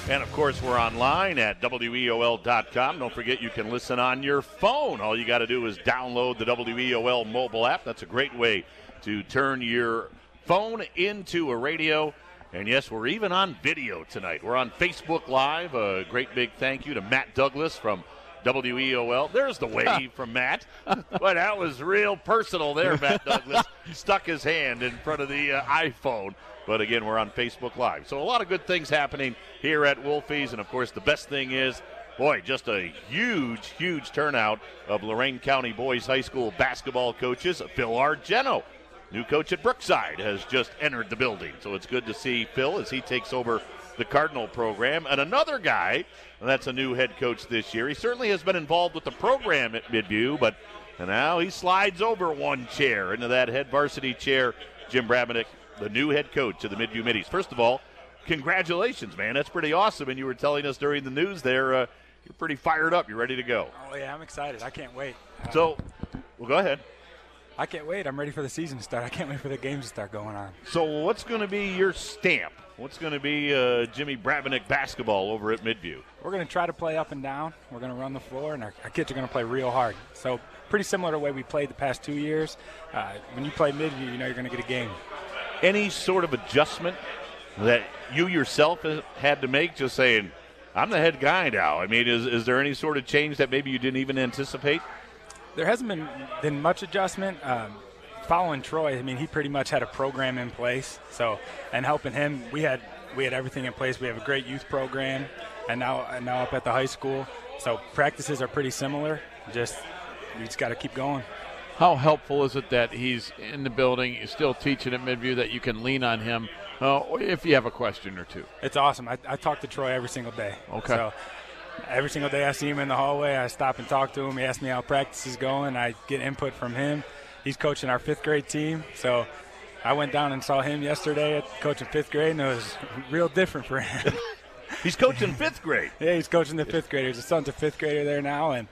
And, of course, we're online at WEOL.com. Don't forget you can listen on your phone. All you got to do is download the WEOL mobile app. That's a great way to turn your phone into a radio. And, yes, we're even on video tonight. We're on Facebook Live. A great big thank you to Matt Douglas from WEOL. There's the wave from Matt. But that was real personal there, Matt Douglas. Stuck his hand in front of the iPhone. But, again, we're on Facebook Live. So a lot of good things happening here at Wolfies. And, of course, the best thing is, boy, just a huge, huge turnout of Lorain County Boys High School basketball coaches. Phil Argento, new coach at Brookside, has just entered the building. So it's good to see Phil as he takes over the Cardinal program. And another guy, that's a new head coach this year. He certainly has been involved with the program at Midview, but now he slides over one chair into that head varsity chair. Jim Brabenick, the new head coach of the Midview Middies. First of all, congratulations, man. That's pretty awesome. And you were telling us during the news there, you're pretty fired up. You're ready to go. Oh, yeah, I'm excited. I can't wait. Well, go ahead. I can't wait. I'm ready for the season to start. I can't wait for the games to start going on. So what's going to be your stamp? What's going to be Jimmy Brabenick basketball over at Midview? We're going to try to play up and down. We're going to run the floor, and our kids are going to play real hard. So pretty similar to the way we played the past 2 years. When you play Midview, you know you're going to get a game. Any sort of adjustment that you yourself had to make, just saying, I'm the head guy now? I mean, is there any sort of change that maybe you didn't even anticipate? There hasn't been much adjustment. Following Troy, I mean, he pretty much had a program in place. So, and helping him, we had everything in place. We have a great youth program, and now up at the high school. So practices are pretty similar. We just got to keep going. How helpful is it that he's in the building, he's still teaching at Midview, that you can lean on him if you have a question or two? It's awesome. I talk to Troy every single day. Okay. So every single day I see him in the hallway, I stop and talk to him. He asks me how practice is going. I get input from him. He's coaching our 5th grade team. So I went down and saw him yesterday coaching 5th grade, and it was real different for him. He's coaching 5th grade. Yeah, he's coaching the 5th graders. His son's a 5th grader there now, and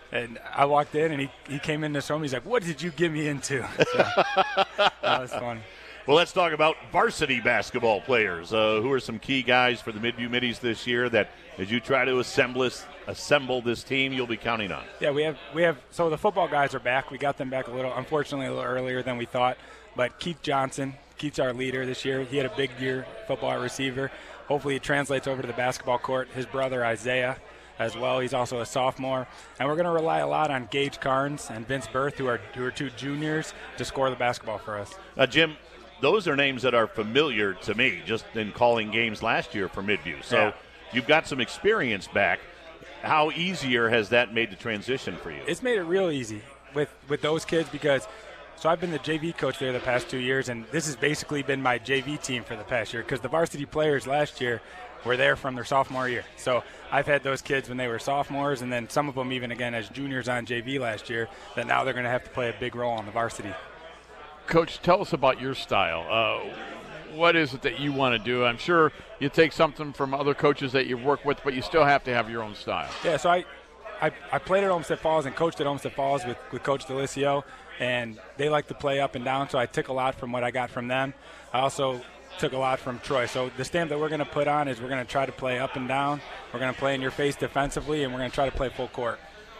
I walked in, and he came in this room. He's like, "What did you get me into?" So, that was fun. Well, let's talk about varsity basketball players. Who are some key guys for the Midview Middies this year that, as you try to assemble this team, you'll be counting on? Yeah, we have. So the football guys are back. We got them back unfortunately, a little earlier than we thought. But Keith Johnson, Keith's our leader this year. He had a big year, football receiver. Hopefully, it translates over to the basketball court. His brother Isaiah, as well. He's also a sophomore. And we're going to rely a lot on Gage Carnes and Vince Berth, who are 2 juniors, to score the basketball for us. Jim, those are names that are familiar to me just in calling games last year for Midview. So yeah. You've got some experience back. How easier has that made the transition for you? It's made it real easy with those kids because so I've been the JV coach there the past 2 years, and this has basically been my JV team for the past year because the varsity players last year were there from their sophomore year. So I've had those kids when they were sophomores, and then some of them even, again, as juniors on JV last year, that now they're going to have to play a big role on the varsity. Coach, tell us about your style. What is it that you want to do? I'm sure you take something from other coaches that you've worked with, but you still have to have your own style. Yeah, so I played at Olmsted Falls and coached at Olmsted Falls with Coach Delisio, and they like to play up and down, so I took a lot from what I got from them. I also took a lot from Troy. So the stamp that we're going to put on is we're going to try to play up and down. We're going to play in your face defensively, and we're going to try to play full court.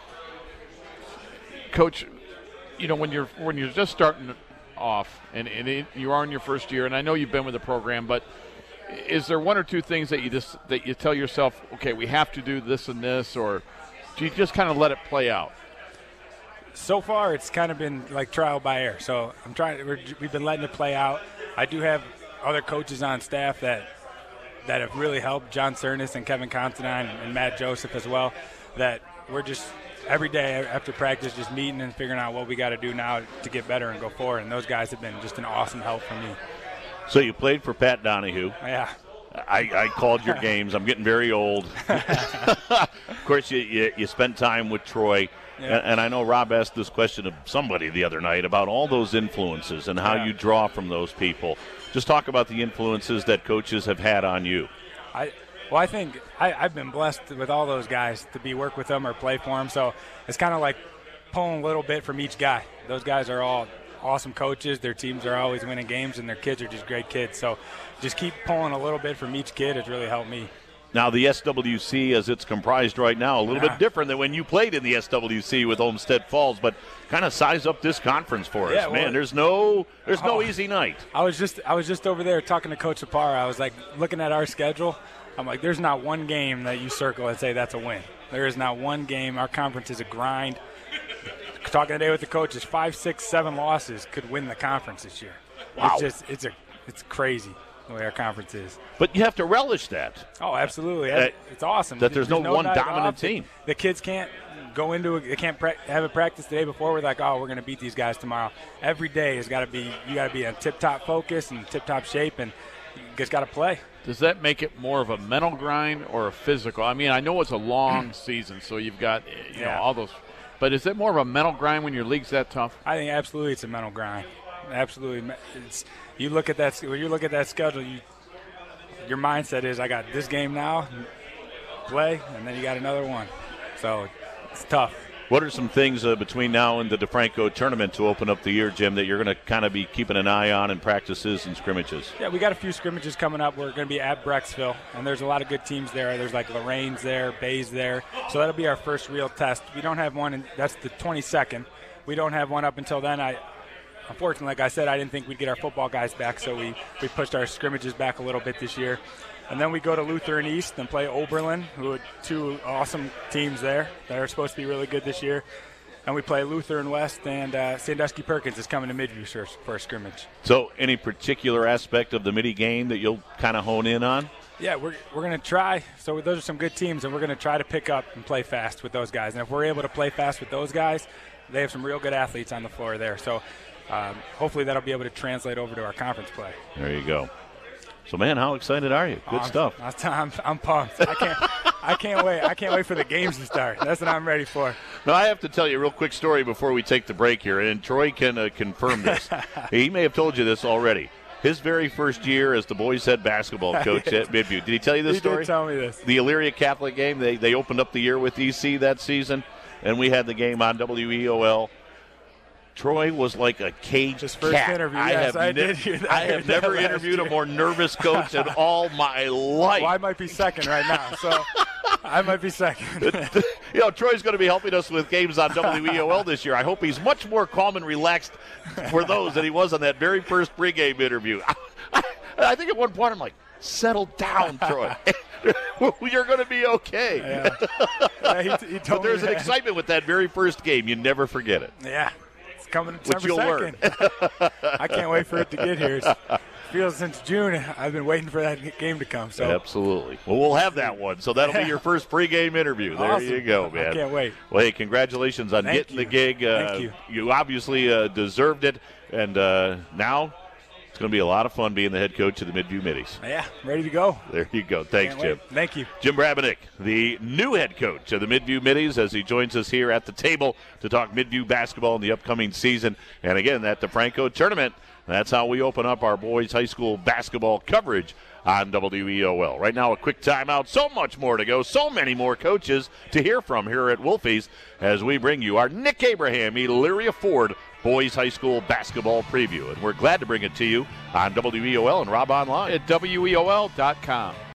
Coach, you know, when you're just starting off and you are in your first year, and I know you've been with the program, but is there 1 or 2 things that you tell yourself, okay, we have to do this and this, or do you just kind of let it play out? So far, it's kind of been like trial by error. So we've been letting it play out. I do have other coaches on staff that have really helped, John Cernas and Kevin Considine and Matt Joseph as well, that we're just every day after practice just meeting and figuring out what we got to do now to get better and go forward. And those guys have been just an awesome help for me. So you played for Pat Donahue. Yeah. I called your games. I'm getting very old. Of course, you spent time with Troy. Yeah. And I know Rob asked this question of somebody the other night about all those influences and how you draw from those people. Just talk about the influences that coaches have had on you. I think I've been blessed with all those guys to work with them or play for them. So it's kind of like pulling a little bit from each guy. Those guys are all awesome coaches. Their teams are always winning games, and their kids are just great kids. So just keep pulling a little bit from each kid has really helped me. Now, the SWC, as it's comprised right now, a little bit different than when you played in the SWC with Olmsted Falls, but kind of size up this conference for us. Man, there's no easy night. I was just over there talking to Coach Apara. I was like looking at our schedule. I'm like, there's not one game that you circle and say that's a win. There is not one game. Our conference is a grind. Talking today with the coaches, 5, 6, 7 losses could win the conference this year. Wow. It's crazy the way our conference is. But you have to relish that. Oh, absolutely. It's awesome. That there's no one dominant team. The kids can't go into it. They can't have a practice the day before. We're like, oh, we're going to beat these guys tomorrow. Every day has got to be, you got to be in tip-top focus and tip-top shape, and you just got to play. Does that make it more of a mental grind or a physical? I mean, I know it's a long season, so you've got know all those. But is it more of a mental grind when your league's that tough? I think absolutely it's a mental grind. Absolutely. You look at that when you look at that schedule, your mindset is I got this game now, play, and then you got another one. So it's tough. What are some things between now and the DeFranco tournament to open up the year, Jim, that you're going to kind of be keeping an eye on in practices and scrimmages? Yeah, we got a few scrimmages coming up. We're going to be at Brecksville, and there's a lot of good teams there. There's like Lorraine's there, Bay's there. So that'll be our first real test. We don't have one, and that's the 22nd. We don't have one up until then. Unfortunately, like I said, I didn't think we'd get our football guys back, so we pushed our scrimmages back a little bit this year. And then we go to Lutheran East and play Oberlin, who are 2 awesome teams there that are supposed to be really good this year. And we play Lutheran West, and Sandusky Perkins is coming to Midview for a scrimmage. So any particular aspect of the Midi game that you'll kind of hone in on? Yeah, we're going to try. So those are some good teams, and we're going to try to pick up and play fast with those guys. And if we're able to play fast with those guys, they have some real good athletes on the floor there. So hopefully that'll be able to translate over to our conference play. There you go. So, man, how excited are you? Good stuff. I'm pumped. I can't wait. I can't wait for the games to start. That's what I'm ready for. Now, I have to tell you a real quick story before we take the break here, and Troy can confirm this. He may have told you this already. His very first year as the boys' head basketball coach at Midview. Did he tell you this story? He did tell me this. The Elyria Catholic game, they opened up the year with EC that season, and we had the game on WEOL. Troy was like a caged His first cat. interview, yes, I did hear that. I have never interviewed a more nervous coach in all my life. Well, I might be second right now, so I might be second. Troy's going to be helping us with games on WEOL this year. I hope he's much more calm and relaxed for those than he was on that very first pregame interview. I think at one point I'm like, settle down, Troy. You're going to be okay. Yeah, he told but there's me an excitement with that very first game. You never forget it. Yeah. Coming which you'll learn. I can't wait for it to get here. It feels since June I've been waiting for that game to come. So absolutely. Well, we'll have that one. So that'll be your first pregame interview. There awesome. You go, man. I can't wait. Well, hey, congratulations on getting the gig. Thank you. You obviously deserved it, and now it's going to be a lot of fun being the head coach of the Midview Middies. Yeah, ready to go. There you go. Thanks, Jim. Thank you. Jim Brabennick, the new head coach of the Midview Middies, as he joins us here at the table to talk Midview basketball in the upcoming season. And again, at the DeFranco tournament, that's how we open up our boys high school basketball coverage on WEOL. Right now, a quick timeout. So much more to go. So many more coaches to hear from here at Wolfies as we bring you our Nick Abraham, Elyria Ford boys high school basketball preview. And we're glad to bring it to you on WEOL and Rob Online at WEOL.com.